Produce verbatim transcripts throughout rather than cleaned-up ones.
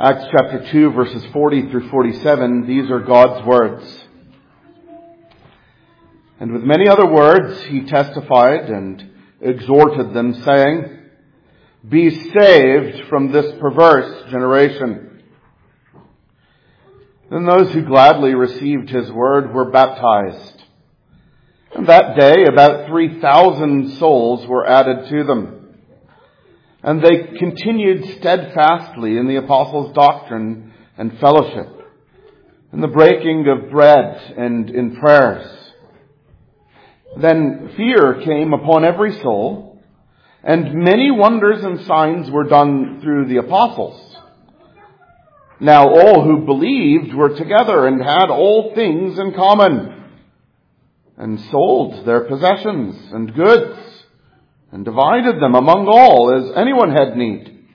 Acts chapter two, verses forty through forty-seven, these are God's words. And with many other words he testified and exhorted them, saying, "Be saved from this perverse generation." Then those who gladly received his word were baptized. And that day about three thousand souls were added to them. And they continued steadfastly in the apostles' doctrine and fellowship, in the breaking of bread and in prayers. Then fear came upon every soul, and many wonders and signs were done through the apostles. Now all who believed were together and had all things in common, and sold their possessions and goods, and divided them among all as anyone had need.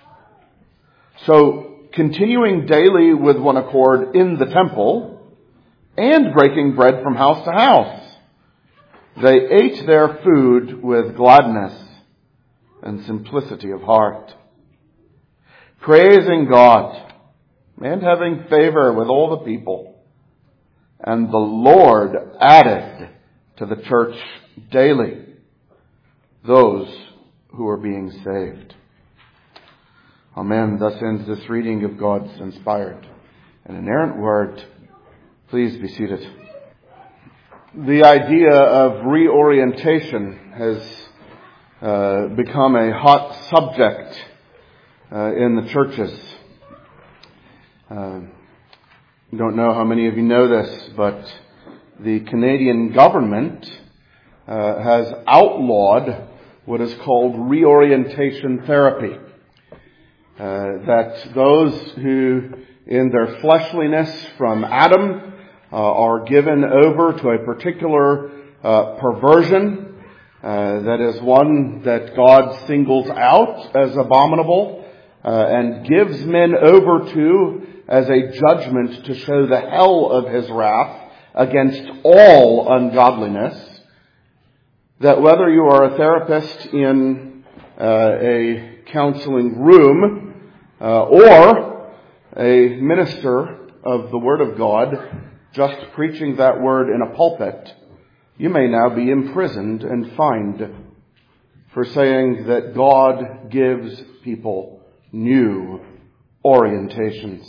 So, continuing daily with one accord in the temple, and breaking bread from house to house, they ate their food with gladness and simplicity of heart, praising God and having favor with all the people. And the Lord added to the church daily those who are being saved. Amen. Thus ends this reading of God's inspired and inerrant word. Please be seated. The idea of reorientation has uh, become a hot subject uh, in the churches. Uh, I don't know how many of you know this, but the Canadian government uh, has outlawed what is called reorientation therapy. Uh, that those who, in their fleshliness from Adam, uh, are given over to a particular uh, perversion, uh, that is one that God singles out as abominable, uh, and gives men over to as a judgment to show the hell of his wrath against all ungodliness, that whether you are a therapist in uh, a counseling room uh, or a minister of the Word of God just preaching that word in a pulpit, you may now be imprisoned and fined for saying that God gives people new orientations.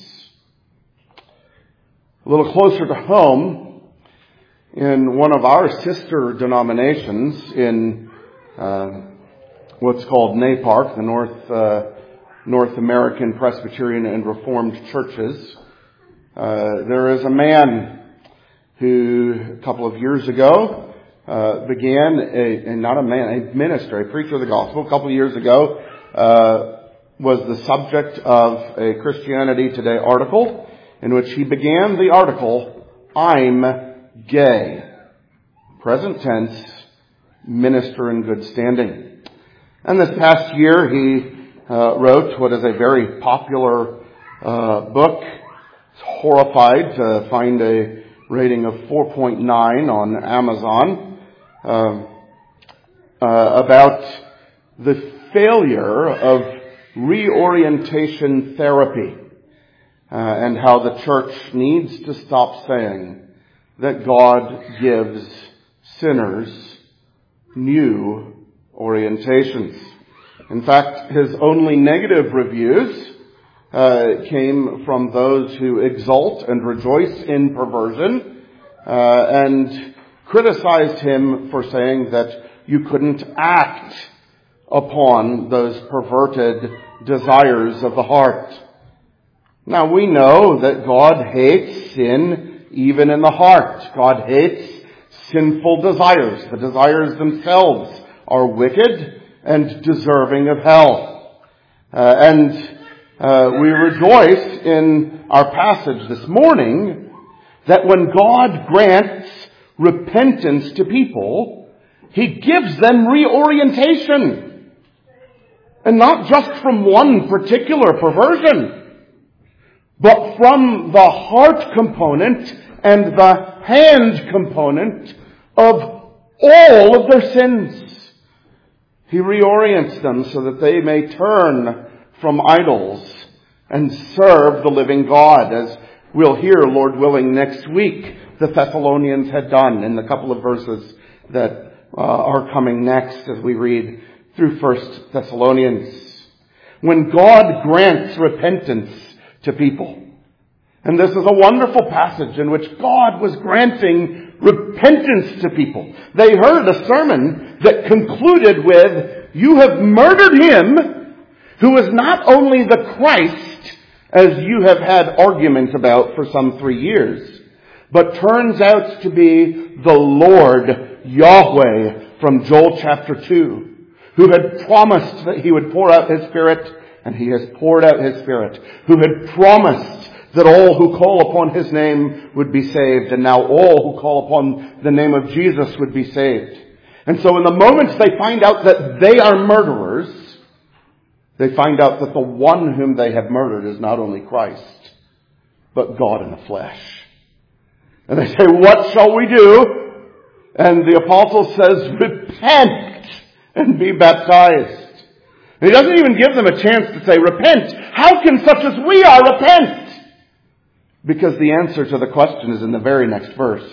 A little closer to home, in one of our sister denominations in uh, what's called NAPARC, the North uh, North American Presbyterian and Reformed Churches, uh, there is a man who a couple of years ago uh, began a, and not a man, a minister, a preacher of the gospel. A couple of years ago uh, was the subject of a Christianity Today article, in which he began the article, "I'm gay." Present tense, minister in good standing. And this past year he uh, wrote what is a very popular uh, book. It's horrified to find a rating of four point nine on Amazon uh, uh, about the failure of reorientation therapy uh, and how the church needs to stop saying that God gives sinners new orientations. In fact, his only negative reviews uh, came from those who exult and rejoice in perversion uh, and criticized him for saying that you couldn't act upon those perverted desires of the heart. Now we know that God hates sin even in the heart. God hates sinful desires. The desires themselves are wicked and deserving of hell. Uh, and uh, we rejoice in our passage this morning that when God grants repentance to people, He gives them reorientation. And not just from one particular perversion, but from the heart component and the hand component of all of their sins. He reorients them so that they may turn from idols and serve the living God, as we'll hear, Lord willing, next week the Thessalonians had done in the couple of verses that uh, are coming next as we read through First Thessalonians. When God grants repentance to people, and this is a wonderful passage in which God was granting repentance to people. They heard a sermon that concluded with, "You have murdered him who is not only the Christ, as you have had arguments about for some three years, but turns out to be the Lord Yahweh," from Joel chapter two, who had promised that he would pour out his Spirit, and he has poured out his Spirit, who had promised that all who call upon his name would be saved, and now all who call upon the name of Jesus would be saved. And so in the moments they find out that they are murderers, they find out that the one whom they have murdered is not only Christ, but God in the flesh. And they say, "What shall we do?" And the apostle says, "Repent and be baptized." And he doesn't even give them a chance to say, "Repent. How can such as we are repent?" Because the answer to the question is in the very next verse.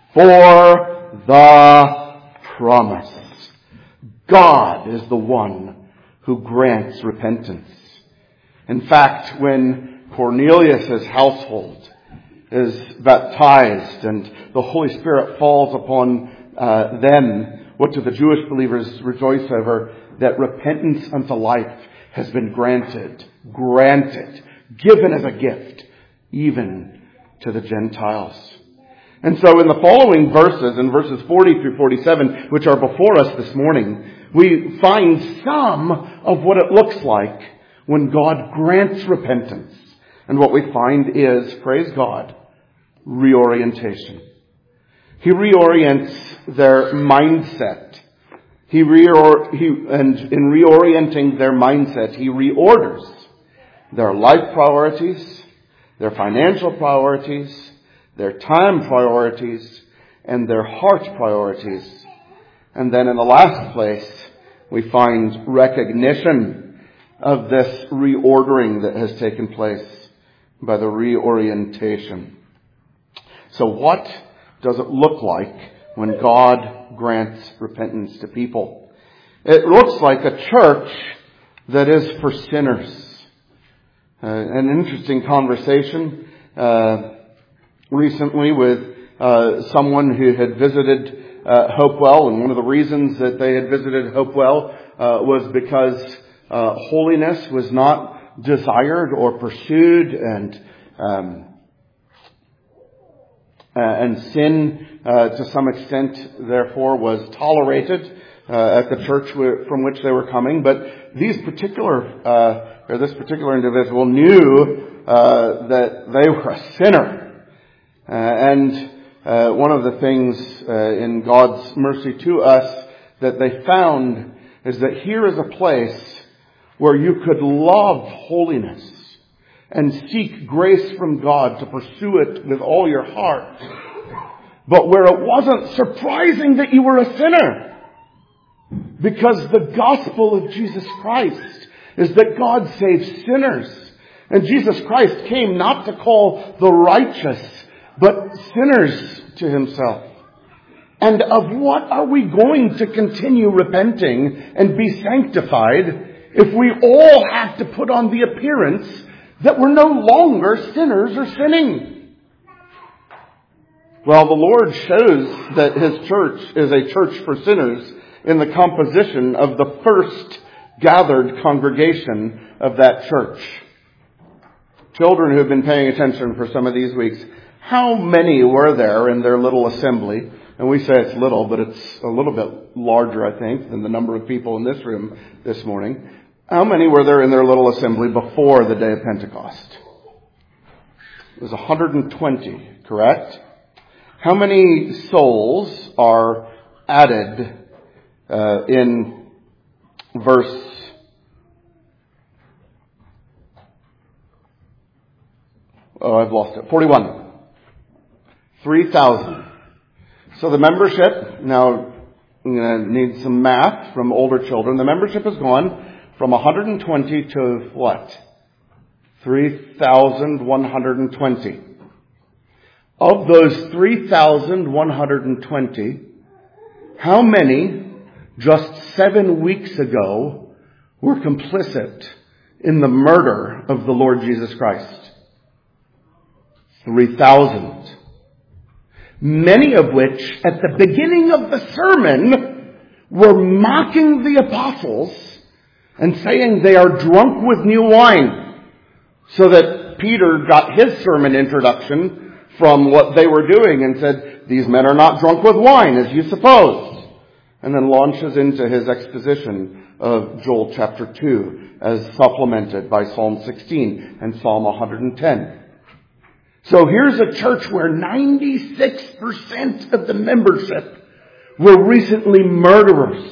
For the promise. God is the one who grants repentance. In fact, when Cornelius' household is baptized and the Holy Spirit falls upon uh, them, what do the Jewish believers rejoice over? That repentance unto life has been granted, granted, given as a gift, even to the Gentiles. And so in the following verses, in verses forty through forty-seven, which are before us this morning, we find some of what it looks like when God grants repentance. And what we find is, praise God, reorientation. He reorients their mindset. He, reor- he and in reorienting their mindset, he reorders their life priorities, their financial priorities, their time priorities, and their heart priorities. And then in the last place, we find recognition of this reordering that has taken place by the reorientation. So what does it look like when God grants repentance to people? It looks like a church that is for sinners. Uh, an interesting conversation uh, recently with uh, someone who had visited uh, Hopewell, and one of the reasons that they had visited Hopewell uh, was because uh, holiness was not desired or pursued, and um, uh, and sin uh, to some extent, therefore, was tolerated uh, at the church from which they were coming. But these particular uh, or this particular individual knew uh, that they were a sinner. Uh, and uh, one of the things uh, in God's mercy to us that they found is that here is a place where you could love holiness and seek grace from God to pursue it with all your heart, but where it wasn't surprising that you were a sinner, because the gospel of Jesus Christ is that God saves sinners. And Jesus Christ came not to call the righteous, but sinners to himself. And of what are we going to continue repenting and be sanctified if we all have to put on the appearance that we're no longer sinners or sinning? Well, the Lord shows that his church is a church for sinners in the composition of the first gathered congregation of that church. Children who have been paying attention for some of these weeks, how many were there in their little assembly? And we say it's little, but it's a little bit larger, I think, than the number of people in this room this morning. How many were there in their little assembly before the day of Pentecost? It was one hundred twenty, correct? How many souls are added uh, in verse Oh, I've lost it. forty-one. three thousand. So the membership, now I'm going to need some math from older children. The membership has gone from one hundred twenty to what? three thousand one hundred twenty. Of those three thousand one hundred twenty, how many just seven weeks ago were complicit in the murder of the Lord Jesus Christ? three thousand. Many of which, at the beginning of the sermon, were mocking the apostles and saying they are drunk with new wine. So that Peter got his sermon introduction from what they were doing and said, these men are not drunk with wine, as you suppose. And then launches into his exposition of Joel chapter two, as supplemented by Psalm sixteen and Psalm one hundred ten. So here's a church where ninety-six percent of the membership were recently murderers.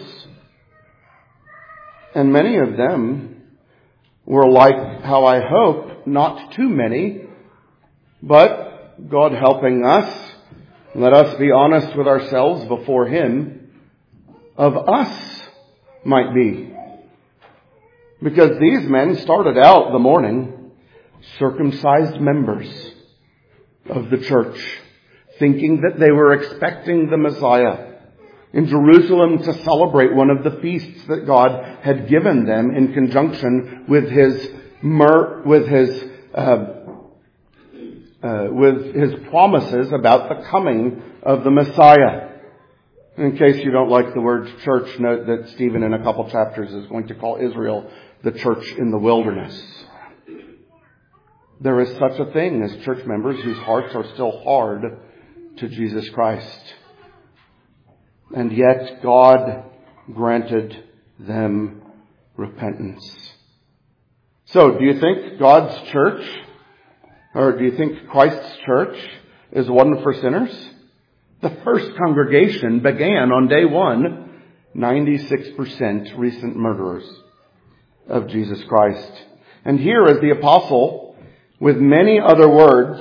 And many of them were like, how I hope, not too many, but God helping us, let us be honest with ourselves before Him, of us might be. Because these men started out the morning circumcised members of the church, thinking that they were expecting the Messiah in Jerusalem to celebrate one of the feasts that God had given them in conjunction with His mer- with His uh, uh, with His promises about the coming of the Messiah. In case you don't like the word church, note that Stephen in a couple chapters is going to call Israel the church in the wilderness. There is such a thing as church members whose hearts are still hard to Jesus Christ. And yet God granted them repentance. So, do you think God's church, or do you think Christ's church, is one for sinners? The first congregation began on day one, ninety-six percent recent murderers of Jesus Christ. And here is the apostle, with many other words,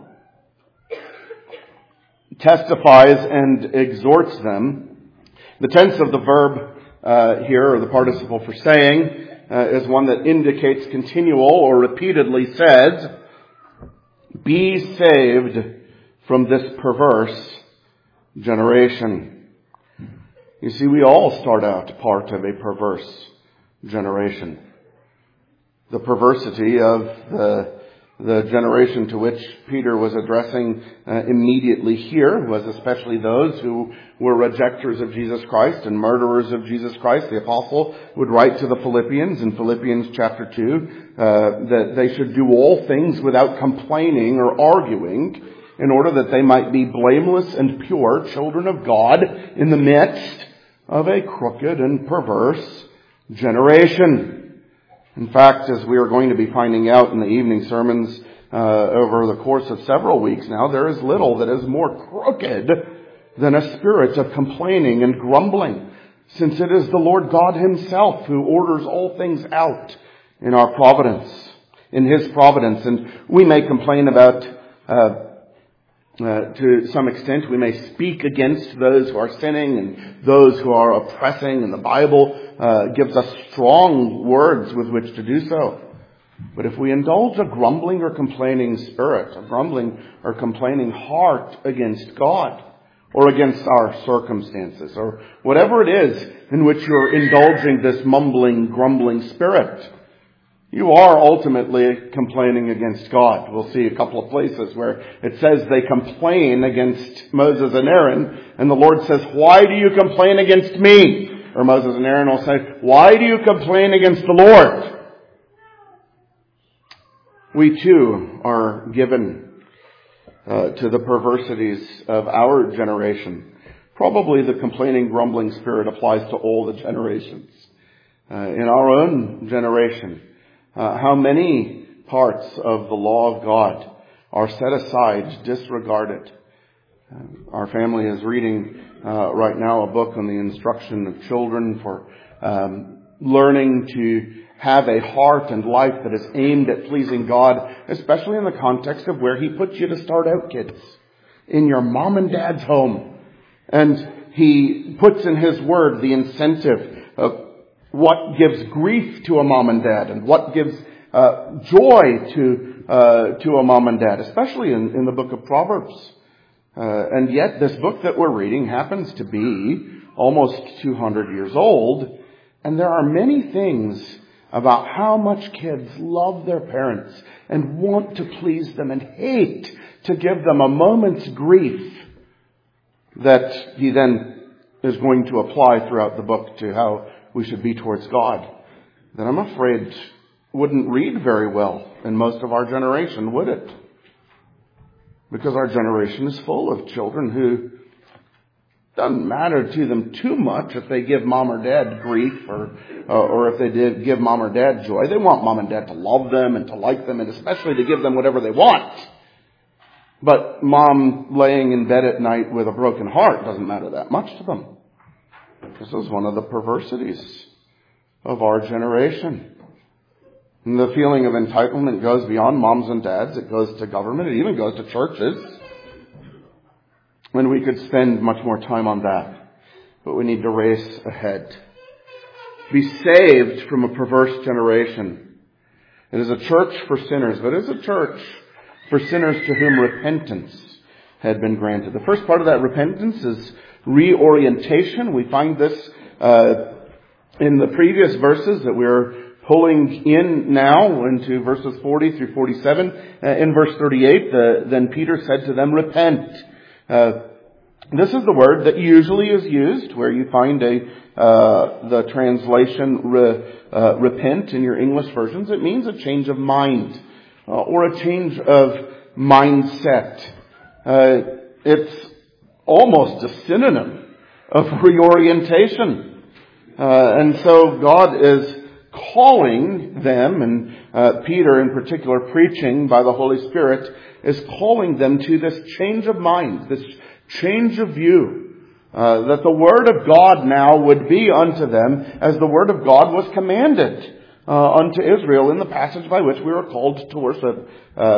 testifies and exhorts them. The tense of the verb uh, here, or the participle for saying, uh, is one that indicates continual or repeatedly says, be saved from this perverse generation. You see, we all start out part of a perverse generation. The perversity of the The generation to which Peter was addressing uh, immediately here was especially those who were rejectors of Jesus Christ and murderers of Jesus Christ. The apostle would write to the Philippians in Philippians chapter two uh, that they should do all things without complaining or arguing, in order that they might be blameless and pure children of God in the midst of a crooked and perverse generation. In fact, as we are going to be finding out in the evening sermons uh, over the course of several weeks now, there is little that is more crooked than a spirit of complaining and grumbling, since it is the Lord God Himself who orders all things out in our providence, in His providence. And we may complain about, uh, uh, to some extent, we may speak against those who are sinning and those who are oppressing, and the Bible Uh, gives us strong words with which to do so. But if we indulge a grumbling or complaining spirit, a grumbling or complaining heart against God, or against our circumstances, or whatever it is in which you're indulging this mumbling, grumbling spirit, you are ultimately complaining against God. We'll see a couple of places where it says they complain against Moses and Aaron, and the Lord says, why do you complain against me? Or Moses and Aaron will say, why do you complain against the Lord? We too are given uh, to the perversities of our generation. Probably the complaining, grumbling spirit applies to all the generations. Uh, in our own generation, uh, how many parts of the law of God are set aside, disregarded? Uh, our family is reading uh, right now a book on the instruction of children for um, learning to have a heart and life that is aimed at pleasing God, especially in the context of where He puts you to start out, kids, in your mom and dad's home. And He puts in His Word the incentive of what gives grief to a mom and dad, and what gives uh, joy to uh, to a mom and dad, especially in, in the book of Proverbs. Uh, and yet this book that we're reading happens to be almost two hundred years old, and there are many things about how much kids love their parents and want to please them and hate to give them a moment's grief that he then is going to apply throughout the book to how we should be towards God, that I'm afraid wouldn't read very well in most of our generation, would it? Because our generation is full of children who doesn't matter to them too much if they give mom or dad grief or uh, or if they did give mom or dad joy. They want mom and dad to love them and to like them and especially to give them whatever they want. But mom laying in bed at night with a broken heart doesn't matter that much to them. This is one of the perversities of our generation. And the feeling of entitlement goes beyond moms and dads. It goes to government. It even goes to churches. And we could spend much more time on that. But we need to race ahead. Be saved from a perverse generation. It is a church for sinners, but it is a church for sinners to whom repentance had been granted. The first part of that repentance is reorientation. We find this uh, in the previous verses that we're pulling in now into verses forty through forty-seven. Uh, in verse thirty-eight, the, then Peter said to them, repent. Uh, this is the word that usually is used where you find a uh, the translation re, uh, repent in your English versions. It means a change of mind uh, or a change of mindset. Uh, it's almost a synonym of reorientation. Uh, and so God is calling them, and uh, Peter in particular, preaching by the Holy Spirit, is calling them to this change of mind, this change of view, uh, that the Word of God now would be unto them as the Word of God was commanded uh, unto Israel in the passage by which we were called to worship uh,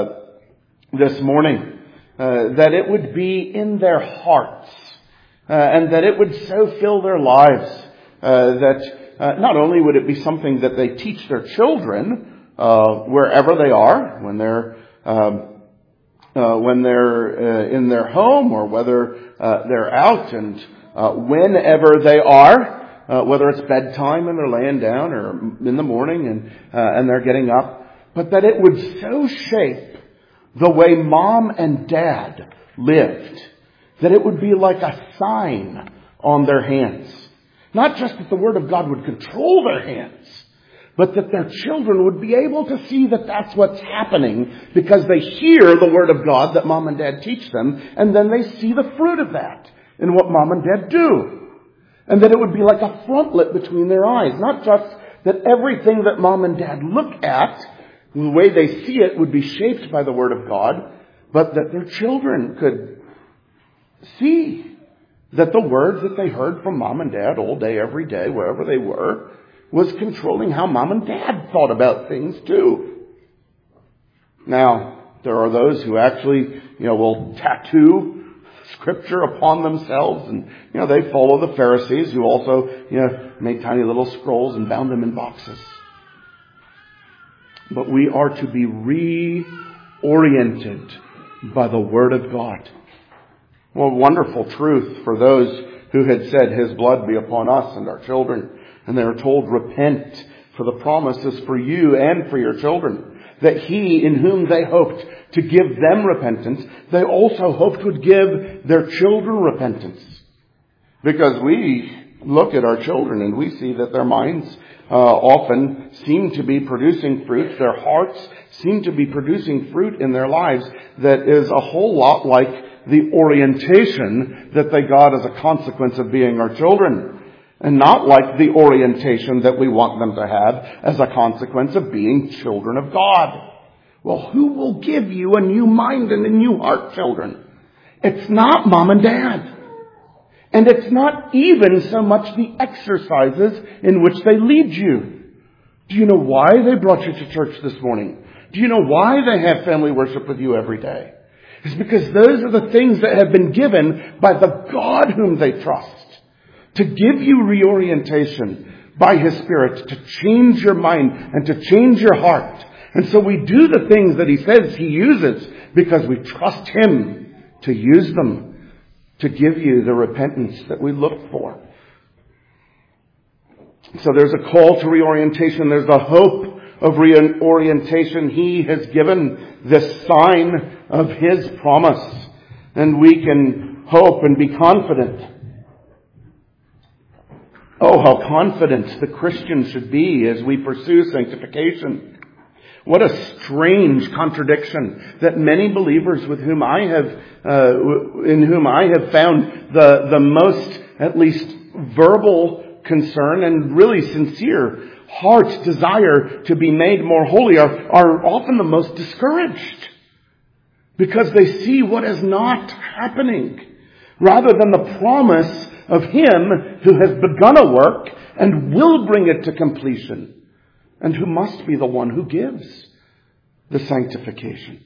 this morning. Uh, that it would be in their hearts, uh, and that it would so fill their lives uh, that uh, not only would it be something that they teach their children uh, wherever they are, when they're um, uh, when they're uh, in their home, or whether uh, they're out, and uh, whenever they are, uh, whether it's bedtime and they're laying down, or in the morning and uh, and they're getting up, but that it would so shape the way mom and dad lived, that it would be like a sign on their hands. Not just that the Word of God would control their hands, but that their children would be able to see that that's what's happening because they hear the Word of God that mom and dad teach them, and then they see the fruit of that in what mom and dad do. And that it would be like a frontlet between their eyes. Not just that everything that mom and dad look at, the way they see it, would be shaped by the Word of God, but that their children could see that the Word that they heard from mom and dad all day, every day, wherever they were, was controlling how mom and dad thought about things too. Now, there are those who actually, you know, will tattoo Scripture upon themselves, and, you know, they follow the Pharisees who also, you know, made tiny little scrolls and bound them in boxes. But we are to be reoriented by the Word of God. Well, wonderful truth for those who had said, His blood be upon us and our children. And they are told, repent, for the promise is for you and for your children. That He, in whom they hoped to give them repentance, they also hoped would give their children repentance. Because we look at our children and we see that their minds Uh, often seem to be producing fruit. Their hearts seem to be producing fruit in their lives that is a whole lot like the orientation that they got as a consequence of being our children. And not like the orientation that we want them to have as a consequence of being children of God. Well, who will give you a new mind and a new heart, children? It's not mom and dad. And it's not even so much the exercises in which they lead you. Do you know why they brought you to church this morning? Do you know why they have family worship with you every day? It's because those are the things that have been given by the God whom they trust. To give you reorientation by His Spirit, to change your mind and to change your heart, And so we do the things that he says he uses because we trust him to use them to give you the repentance that we look for. So there's a call to reorientation. There's a hope of reorientation. He has given this sign of his promise. And we can hope and be confident. Oh, how confident the Christian should be as we pursue sanctification. What a strange contradiction that many believers with whom I have, uh, in whom I have found the, the most, at least verbal concern and really sincere heart's desire to be made more holy are, are often the most discouraged because they see what is not happening rather than the promise of him who has begun a work and will bring it to completion and who must be the one who gives the sanctification.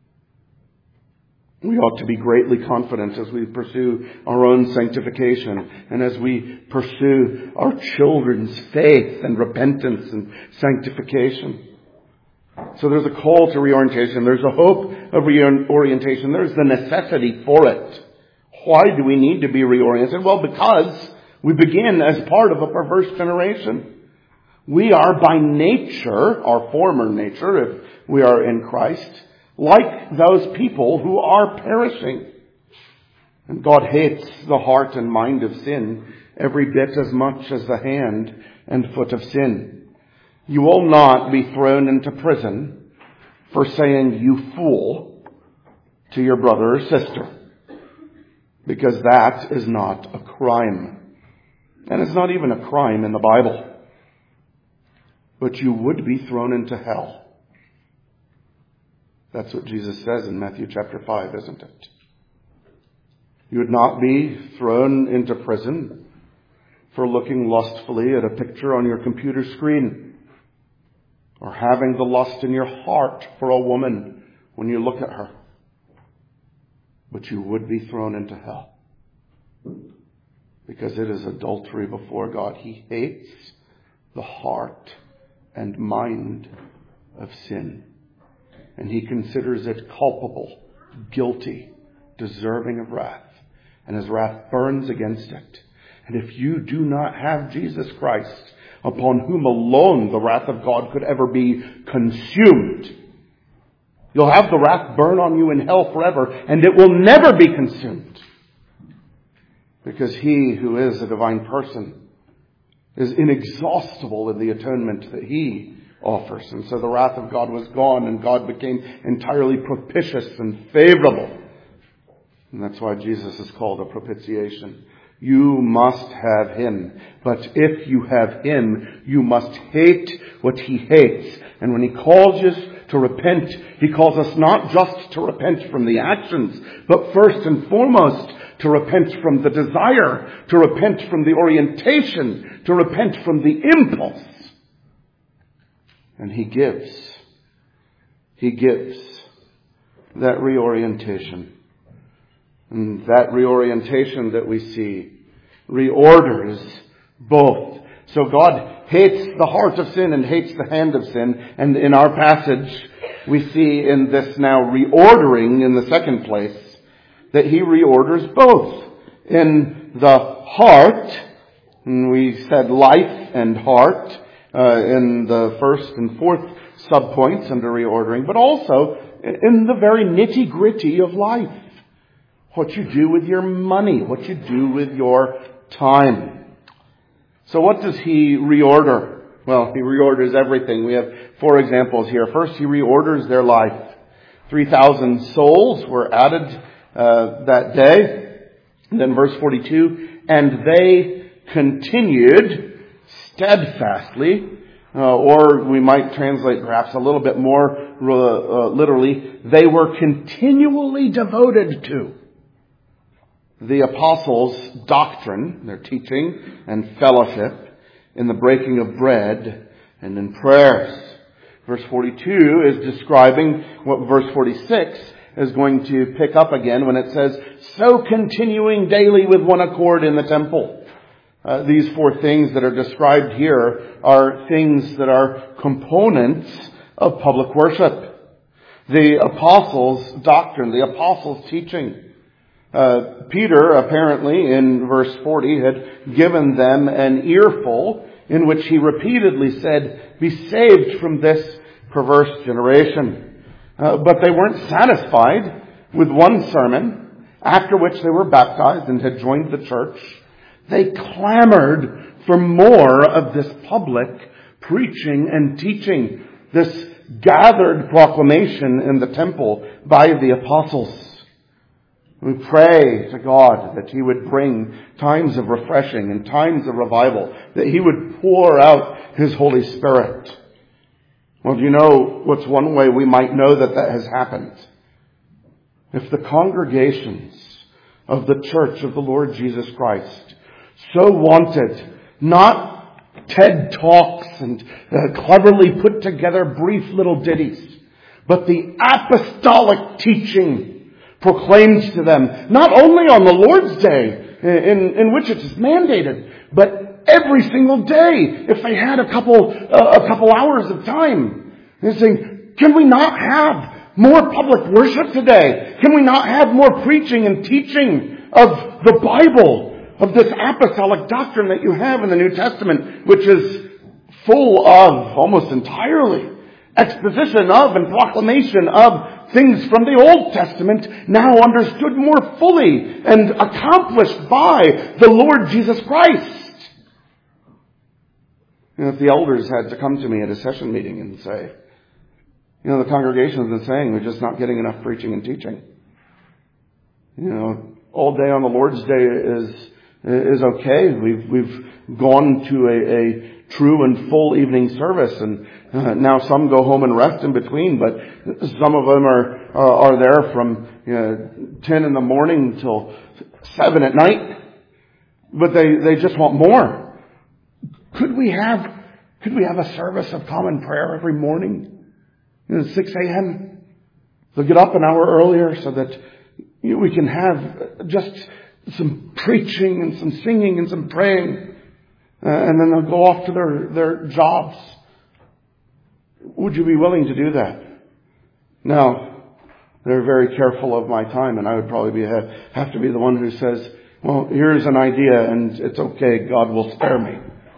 We ought to be greatly confident as we pursue our own sanctification and as we pursue our children's faith and repentance and sanctification. So there's a call to reorientation. There's a hope of reorientation. There's the necessity for it. Why do we need to be reoriented? Well, because we begin as part of a perverse generation. We are by nature, our former nature, if we are in Christ, like those people who are perishing. And God hates the heart and mind of sin every bit as much as the hand and foot of sin. You will not be thrown into prison for saying "you fool" to your brother or sister, because that is not a crime. And it's not even a crime in the Bible. But you would be thrown into hell. That's what Jesus says in Matthew chapter five, isn't it? You would not be thrown into prison for looking lustfully at a picture on your computer screen, or having the lust in your heart for a woman when you look at her. But you would be thrown into hell. Because it is adultery before God. He hates the heart and mind of sin. And he considers it culpable, guilty, deserving of wrath. And his wrath burns against it. And if you do not have Jesus Christ, upon whom alone the wrath of God could ever be consumed, you'll have the wrath burn on you in hell forever, and it will never be consumed. Because he who is a divine person is inexhaustible in the atonement that he offers. And so the wrath of God was gone, and God became entirely propitious and favorable. And that's why Jesus is called a propitiation. You must have him. But if you have him, you must hate what he hates. And when he calls us to repent, he calls us not just to repent from the actions, but first and foremost to repent from the desire, to repent from the orientation, to repent from the impulse. And he gives. He gives that reorientation. And that reorientation that we see reorders both. So God hates the heart of sin and hates the hand of sin. And in our passage, we see in this now reordering in the second place that he reorders both. In the heart, and we said life and heart uh, in the first and fourth subpoints under reordering, but also in the very nitty-gritty of life. What you do with your money, what you do with your time. So what does he reorder? Well, he reorders everything. We have four examples here. First, he reorders their life. three thousand souls were added uh, that day. And then verse forty-two, and they continued steadfastly, uh, or we might translate perhaps a little bit more uh, literally, they were continually devoted to the apostles' doctrine, their teaching and fellowship, in the breaking of bread and in prayers. Verse forty-two is describing what verse forty-six is going to pick up again when it says, so continuing daily with one accord in the temple. Uh, these four things that are described here are things that are components of public worship. The apostles' doctrine, the apostles' teaching. Uh, Peter, apparently, in verse forty, had given them an earful in which he repeatedly said, "Be saved from this perverse generation." Uh, but they weren't satisfied with one sermon, after which they were baptized and had joined the church. They clamored for more of this public preaching and teaching, this gathered proclamation in the temple by the apostles. We pray to God that He would bring times of refreshing and times of revival, that He would pour out His Holy Spirit. Well, do you know what's one way we might know that that has happened? If the congregations of the Church of the Lord Jesus Christ so wanted, not TED Talks and uh, cleverly put together brief little ditties, but the apostolic teaching proclaimed to them, not only on the Lord's Day, in, in which it is mandated, but every single day, if they had a couple, uh, a couple hours of time. They're saying, can we not have more public worship today? Can we not have more preaching and teaching of the Bible, of this apostolic doctrine that you have in the New Testament, which is full of, almost entirely, exposition of and proclamation of things from the Old Testament, now understood more fully and accomplished by the Lord Jesus Christ. You know, if the elders had to come to me at a session meeting and say, you know, the congregation has been saying we're just not getting enough preaching and teaching. You know, all day on the Lord's Day is is okay. We've we've gone to a, a true and full evening service, and uh, now some go home and rest in between. But some of them are uh, are there from you know, ten in the morning till seven at night. But they they just want more. Could we have could we have a service of common prayer every morning, you know, six a.m. They'll get up an hour earlier so that you know, we can have just some preaching and some singing and some praying. Uh, and then they'll go off to their, their jobs. Would you be willing to do that? No. They're very careful of my time, and I would probably be have, have to be the one who says, well, here's an idea and it's okay, God will spare me.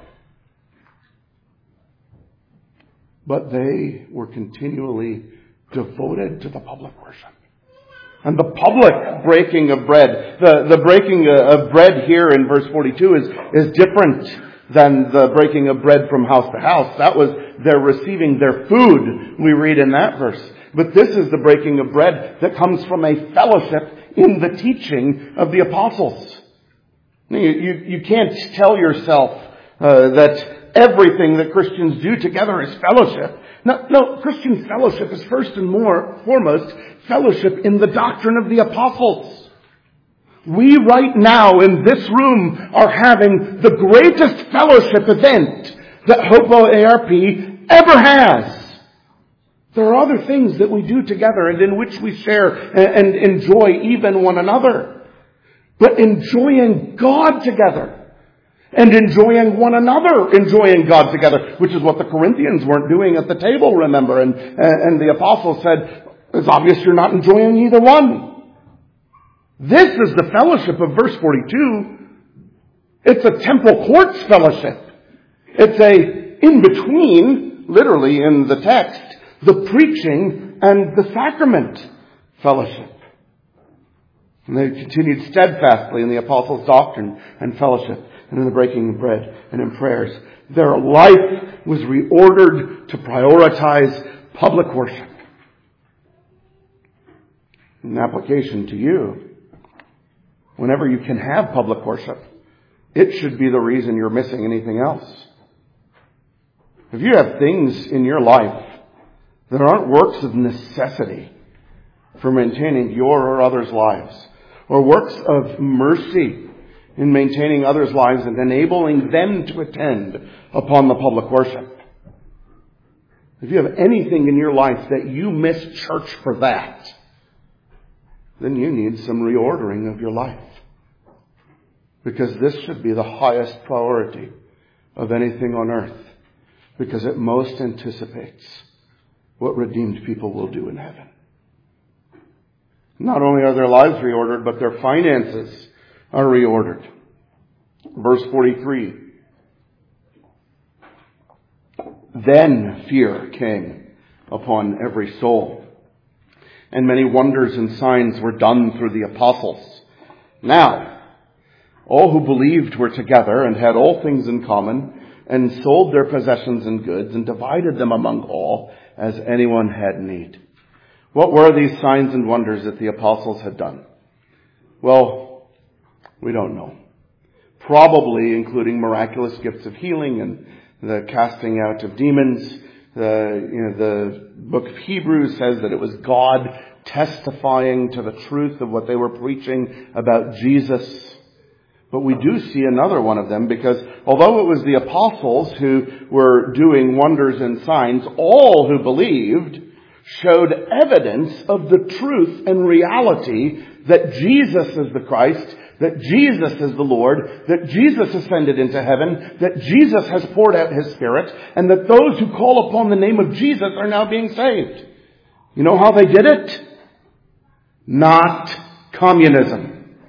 But they were continually devoted to the public worship. And the public breaking of bread, the, the breaking of bread here in verse forty-two is, is different than the breaking of bread from house to house. That was their receiving their food, we read in that verse. But this is the breaking of bread that comes from a fellowship in the teaching of the apostles. You, you, you can't tell yourself uh, that everything that Christians do together is fellowship. No, no, Christian fellowship is first and more foremost fellowship in the doctrine of the apostles. We right now in this room are having the greatest fellowship event that Hopo A R P ever has. There are other things that we do together and in which we share and enjoy even one another. But enjoying God together and enjoying one another, enjoying God together, which is what the Corinthians weren't doing at the table, remember. And, and the apostles said, it's obvious you're not enjoying either one. This is the fellowship of verse forty-two. It's a temple courts fellowship. It's a in-between, literally in the text, the preaching and the sacrament fellowship. And they continued steadfastly in the apostles' doctrine and fellowship, and in the breaking of bread, and in prayers. Their life was reordered to prioritize public worship. An application to you. Whenever you can have public worship, it should be the reason you're missing anything else. If you have things in your life that aren't works of necessity for maintaining your or others' lives, or works of mercy in maintaining others' lives and enabling them to attend upon the public worship. If you have anything in your life that you miss church for that, then you need some reordering of your life. Because this should be the highest priority of anything on earth. Because it most anticipates what redeemed people will do in heaven. Not only are their lives reordered, but their finances are reordered. Verse forty-three. Then fear came upon every soul, and many wonders and signs were done through the apostles. Now, all who believed were together and had all things in common, and sold their possessions and goods, and divided them among all, as anyone had need. What were these signs and wonders that the apostles had done? Well, we don't know. Probably including miraculous gifts of healing and the casting out of demons. The, you know, the book of Hebrews says that it was God testifying to the truth of what they were preaching about Jesus. But we do see another one of them, because although it was the apostles who were doing wonders and signs, all who believed showed evidence of the truth and reality that Jesus is the Christ, that Jesus is the Lord, that Jesus ascended into heaven, that Jesus has poured out His Spirit, and that those who call upon the name of Jesus are now being saved. You know how they did it? Not communism.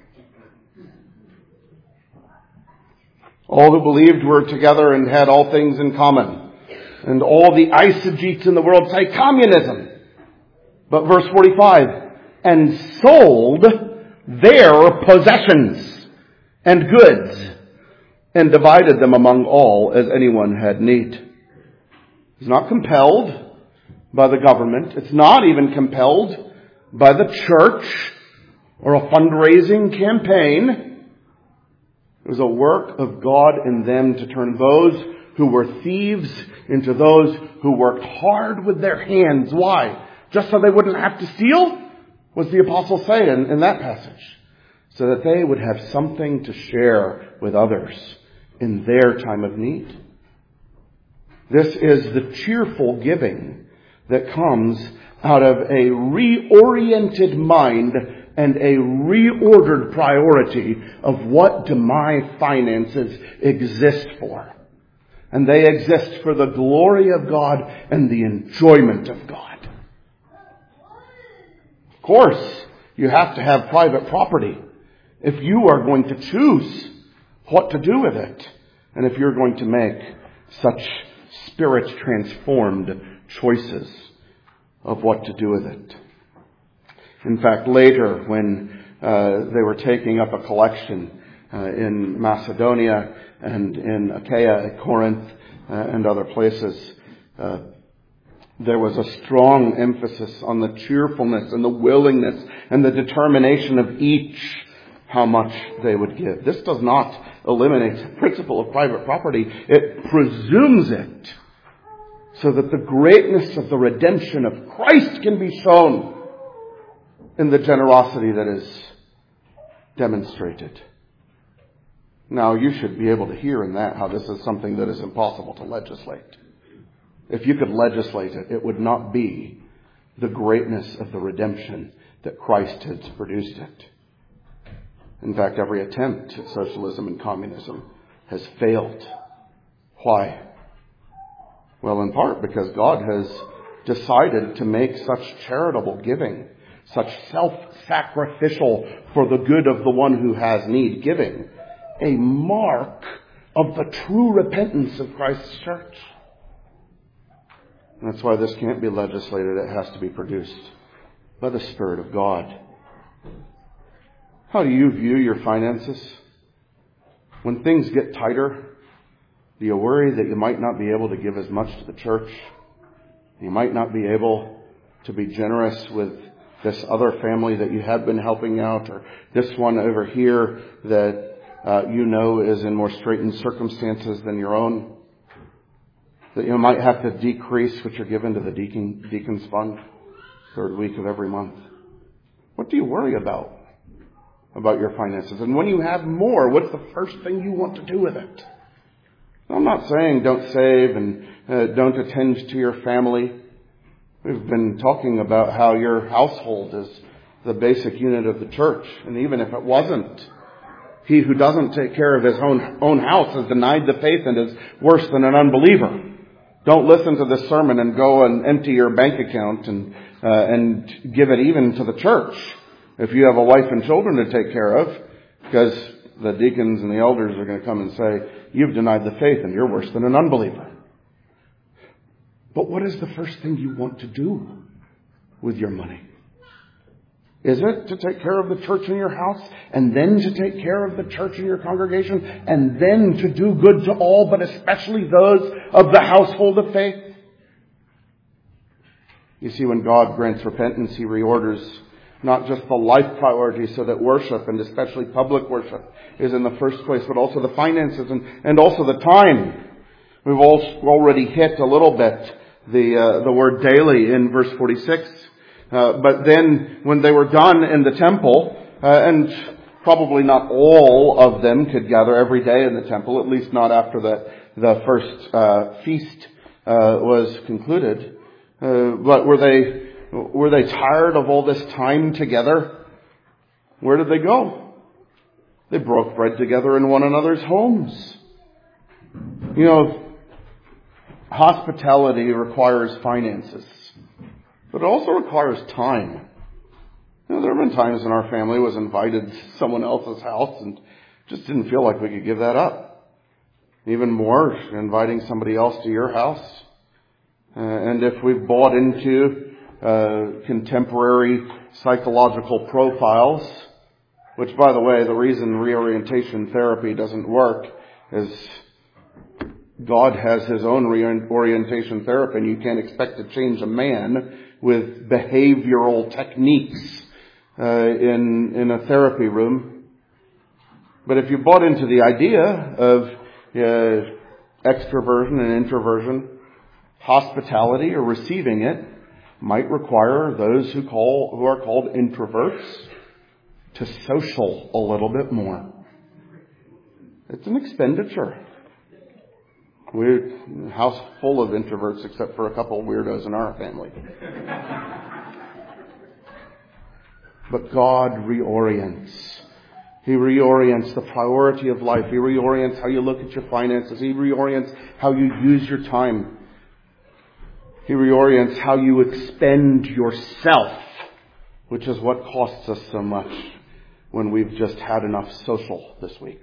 All who believed were together and had all things in common. And all the eisegetes in the world say communism. But verse forty-five, and sold their possessions and goods, and divided them among all as anyone had need. It's not compelled by the government. It's not even compelled by the church or a fundraising campaign. It was a work of God in them to turn those who were thieves into those who worked hard with their hands. Why? Just so they wouldn't have to steal? Was the apostle say in, in that passage? So that they would have something to share with others in their time of need. This is the cheerful giving that comes out of a reoriented mind and a reordered priority of what do my finances exist for. And they exist for the glory of God and the enjoyment of God. Of course, you have to have private property if you are going to choose what to do with it, and if you're going to make such spirit-transformed choices of what to do with it. In fact, later when uh, they were taking up a collection uh, in Macedonia and in Achaia, at Corinth, uh, and other places, uh, there was a strong emphasis on the cheerfulness and the willingness and the determination of each how much they would give. This does not eliminate the principle of private property. It presumes it so that the greatness of the redemption of Christ can be shown in the generosity that is demonstrated. Now, you should be able to hear in that how this is something that is impossible to legislate. If you could legislate it, it would not be the greatness of the redemption that Christ has produced it. In fact, every attempt at socialism and communism has failed. Why? Well, in part because God has decided to make such charitable giving, such self-sacrificial for the good of the one who has need giving, a mark of the true repentance of Christ's church. And that's why this can't be legislated. It has to be produced by the Spirit of God. How do you view your finances? When things get tighter, do you worry that you might not be able to give as much to the church? You might not be able to be generous with this other family that you have been helping out, or this one over here that uh, you know is in more straitened circumstances than your own? That you might have to decrease what you're given to the deacon, deacon's fund, third week of every month. What do you worry about? About your finances? And when you have more, what's the first thing you want to do with it? I'm not saying don't save and uh, don't attend to your family. We've been talking about how your household is the basic unit of the church. And even if it wasn't, he who doesn't take care of his own, own house has denied the faith and is worse than an unbeliever. Don't listen to this sermon and go and empty your bank account and uh, and give it even to the church if you have a wife and children to take care of, because the deacons and the elders are going to come and say, you've denied the faith and you're worse than an unbeliever. But what is the first thing you want to do with your money? Is it to take care of the church in your house, and then to take care of the church in your congregation, and then to do good to all, but especially those of the household of faith? You see, when God grants repentance, He reorders not just the life priorities so that worship, and especially public worship, is in the first place, but also the finances and, and also the time. We've all already hit a little bit the uh, the word daily in verse forty-six. Uh, but then when they were done in the temple, uh, and probably not all of them could gather every day in the temple, at least not after the, the first uh, feast uh, was concluded. Uh, but were they were they tired of all this time together? Where did they go? They broke bread together in one another's homes. You know, hospitality requires finances. But it also requires time. You know, there have been times when our family was invited to someone else's house and just didn't feel like we could give that up. Even more, inviting somebody else to your house. Uh, and if we've bought into uh, contemporary psychological profiles, which, by the way, the reason reorientation therapy doesn't work is God has His own reorientation therapy, and you can't expect to change a man with behavioral techniques uh, in in a therapy room. But if you bought into the idea of uh, extroversion and introversion, hospitality or receiving it might require those who call who are called introverts to social a little bit more. It's an expenditure. We're a house full of introverts except for a couple of weirdos in our family. But God reorients. He reorients the priority of life. He reorients how you look at your finances. He reorients how you use your time. He reorients how you expend yourself, which is what costs us so much when we've just had enough social this week.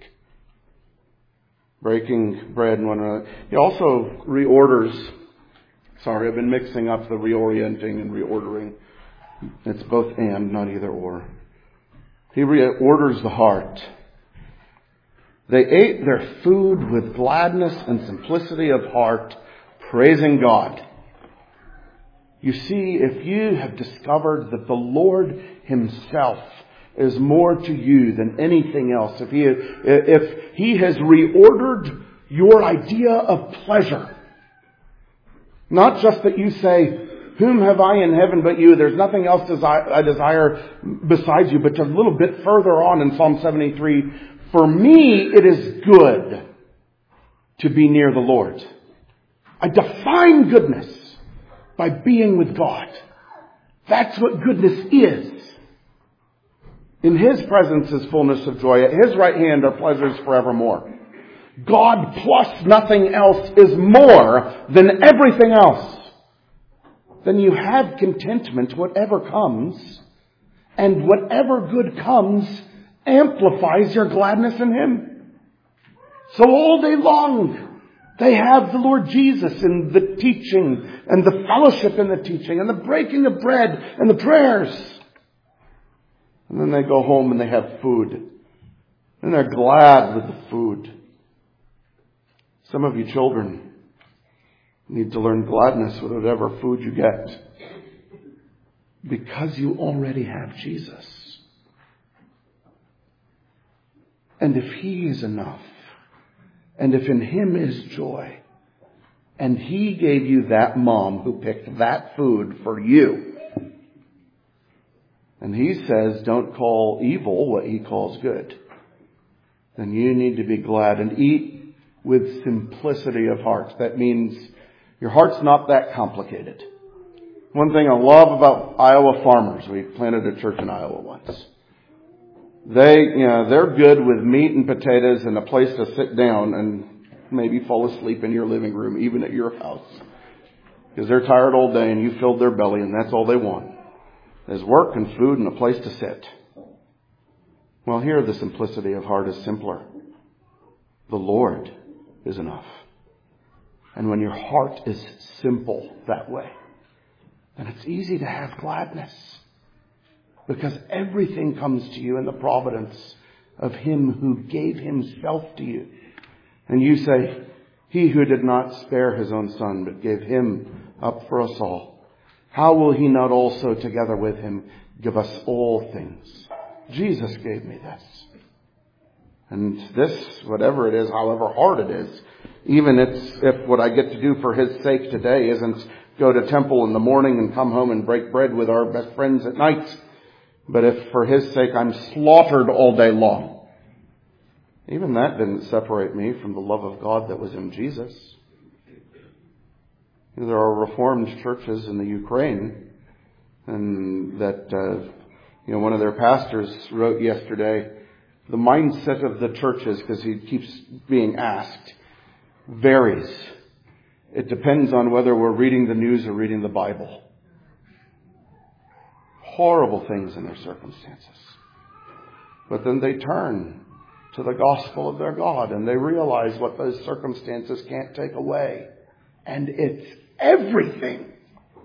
Breaking bread and one another. He also reorders. Sorry, I've been mixing up the reorienting and reordering. It's both and, not either or. He reorders the heart. They ate their food with gladness and simplicity of heart, praising God. You see, if you have discovered that the Lord Himself is more to you than anything else, if He, if He has reordered your idea of pleasure, not just that you say, whom have I in heaven but you? There's nothing else I desire besides you. But a little bit further on in Psalm seventy-three, for me it is good to be near the Lord. I define goodness by being with God. That's what goodness is. In His presence is fullness of joy. At His right hand are pleasures forevermore. God plus nothing else is more than everything else. Then you have contentment whatever comes, and whatever good comes amplifies your gladness in Him. So all day long they have the Lord Jesus in the teaching and the fellowship in the teaching and the breaking of bread and the prayers. And then they go home and they have food. And they're glad with the food. Some of you children need to learn gladness with whatever food you get. Because you already have Jesus. And if He is enough, and if in Him is joy, and He gave you that mom who picked that food for you, and He says, don't call evil what He calls good, then you need to be glad and eat with simplicity of heart. That means your heart's not that complicated. One thing I love about Iowa farmers, we planted a church in Iowa once. They, you know, they're good with meat and potatoes and a place to sit down and maybe fall asleep in your living room, even at your house. Because they're tired all day and you filled their belly and that's all they want. There's work and food and a place to sit. Well, here the simplicity of heart is simpler. The Lord is enough. And when your heart is simple that way, then it's easy to have gladness. Because everything comes to you in the providence of Him who gave Himself to you. And you say, He who did not spare His own Son, but gave Him up for us all, how will He not also together with Him give us all things? Jesus gave me this. And this, whatever it is, however hard it is, even it's, if what I get to do for His sake today isn't go to temple in the morning and come home and break bread with our best friends at night, but if for His sake I'm slaughtered all day long, even that didn't separate me from the love of God that was in Jesus. There are Reformed churches in the Ukraine, and that, uh, you know, one of their pastors wrote yesterday, the mindset of the churches, because he keeps being asked, varies. It depends on whether we're reading the news or reading the Bible. Horrible things in their circumstances. But then they turn to the gospel of their God and they realize what those circumstances can't take away. And it's everything.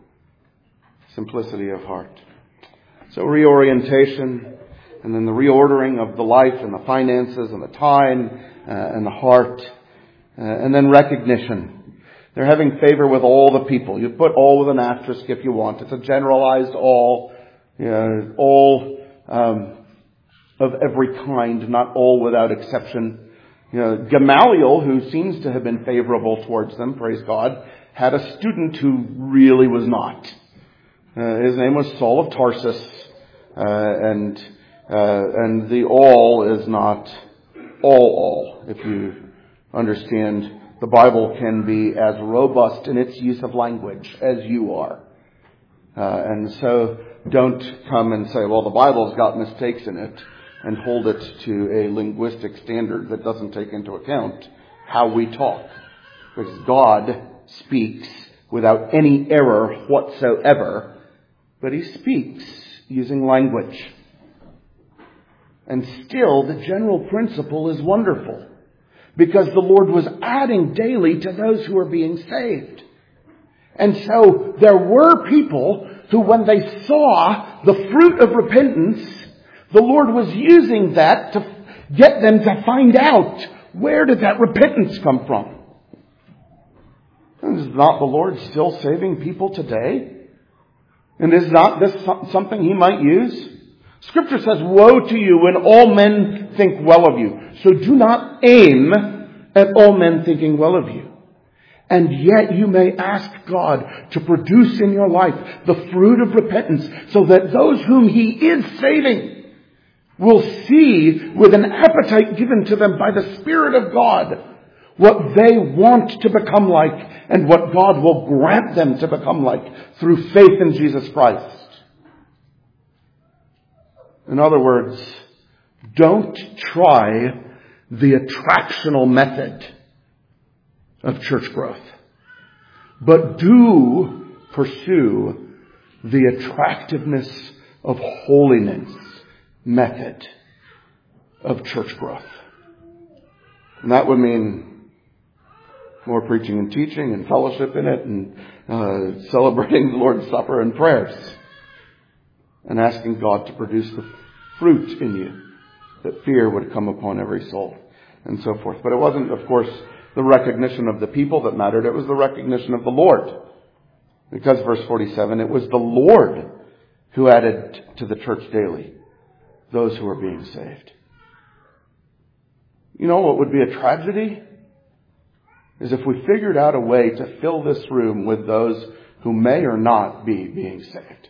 Simplicity of heart. So reorientation, and then the reordering of the life and the finances and the time uh, and the heart, uh, and then recognition. They're having favor with all the people. You put all with an asterisk if you want. It's a generalized all, you know, all um, of every kind, not all without exception. You know, Gamaliel, who seems to have been favorable towards them, praise God, had a student who really was not. Uh, his name was Saul of Tarsus, uh, and uh, and the all is not all all. If you understand, the Bible can be as robust in its use of language as you are, uh, and so don't come and say, "Well, the Bible's got mistakes in it," and hold it to a linguistic standard that doesn't take into account how we talk, because God speaks without any error whatsoever. But He speaks using language. And still, the general principle is wonderful. Because the Lord was adding daily to those who were being saved. And so, there were people who, when they saw the fruit of repentance, the Lord was using that to get them to find out, where did that repentance come from? And is not the Lord still saving people today? And is not this something He might use? Scripture says, woe to you when all men think well of you. So do not aim at all men thinking well of you. And yet you may ask God to produce in your life the fruit of repentance, so that those whom He is saving will see with an appetite given to them by the Spirit of God what they want to become like, and what God will grant them to become like through faith in Jesus Christ. In other words, don't try the attractional method of church growth, but do pursue the attractiveness of holiness method of church growth. And that would mean more preaching and teaching and fellowship in it, and uh, celebrating the Lord's Supper and prayers, and asking God to produce the fruit in you, that fear would come upon every soul, and so forth. But it wasn't, of course, the recognition of the people that mattered. It was the recognition of the Lord. Because, verse forty-seven, it was the Lord who added to the church daily those who were being saved. You know what would be a tragedy? Is if we figured out a way to fill this room with those who may or not be being saved.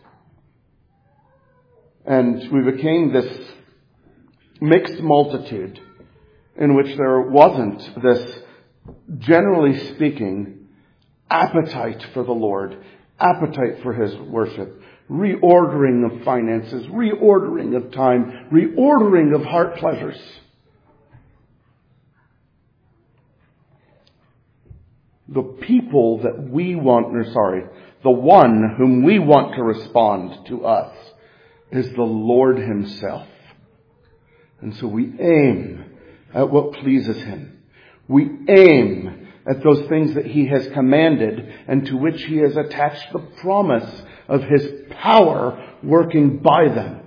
And we became this mixed multitude in which there wasn't this, generally speaking, appetite for the Lord, appetite for His worship, reordering of finances, reordering of time, reordering of heart pleasures. the people that we want, or sorry, the one whom we want to respond to us is the Lord himself. And so we aim at what pleases him. We aim at those things that he has commanded and to which he has attached the promise of his power working by them.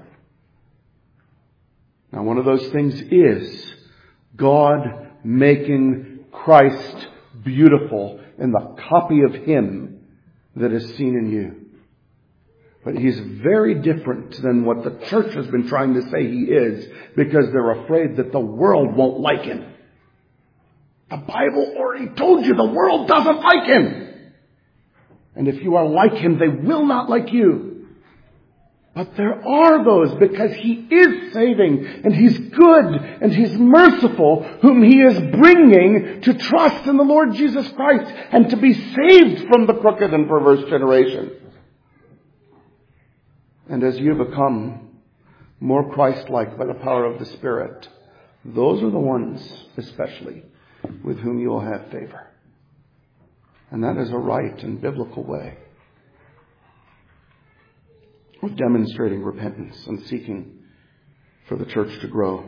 Now, one of those things is God making Christ beautiful in the copy of him that is seen in you. But he's very different than what the church has been trying to say he is, because they're afraid that the world won't like him. The Bible already told you the world doesn't like him. And if you are like him, they will not like you. But there are those, because he is saving, and he's good, and he's merciful, whom he is bringing to trust in the Lord Jesus Christ and to be saved from the crooked and perverse generation. And as you become more Christ-like by the power of the Spirit, those are the ones, especially, with whom you will have favor. And that is a right and biblical way of demonstrating repentance and seeking for the church to grow.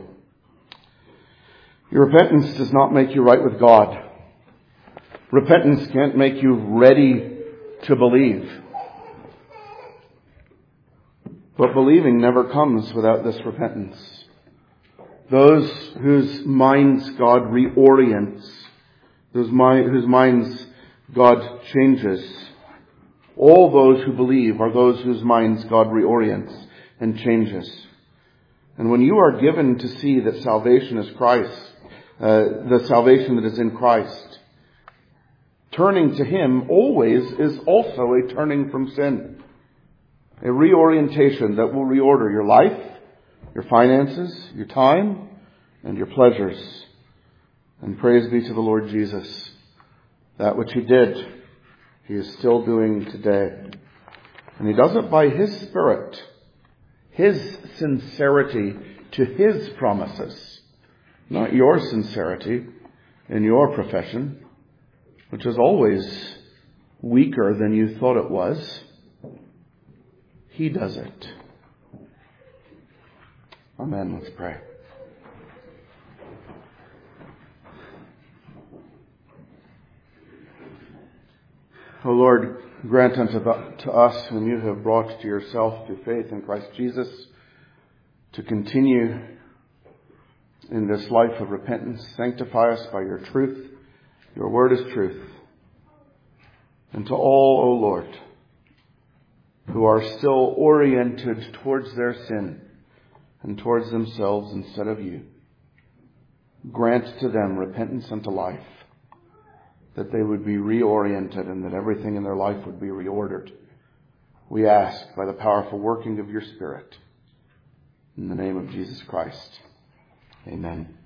Your repentance does not make you right with God. Repentance can't make you ready to believe. But believing never comes without this repentance. Those whose minds God reorients, those mi- whose minds God changes, all those who believe are those whose minds God reorients and changes. And when you are given to see that salvation is Christ, uh, the salvation that is in Christ, turning to him always is also a turning from sin. A reorientation that will reorder your life, your finances, your time, and your pleasures. And praise be to the Lord Jesus. That which he did, he is still doing today. And he does it by his Spirit, his sincerity to his promises. Not your sincerity in your profession, which is always weaker than you thought it was. He does it. Amen. Let's pray. O Lord, grant unto the, to us whom you have brought to yourself through faith in Christ Jesus to continue in this life of repentance. Sanctify us by your truth. Your word is truth. And to all, O Lord, who are still oriented towards their sin and towards themselves instead of you, grant to them repentance unto life, that they would be reoriented and that everything in their life would be reordered. We ask by the powerful working of your Spirit, in the name of Jesus Christ. Amen.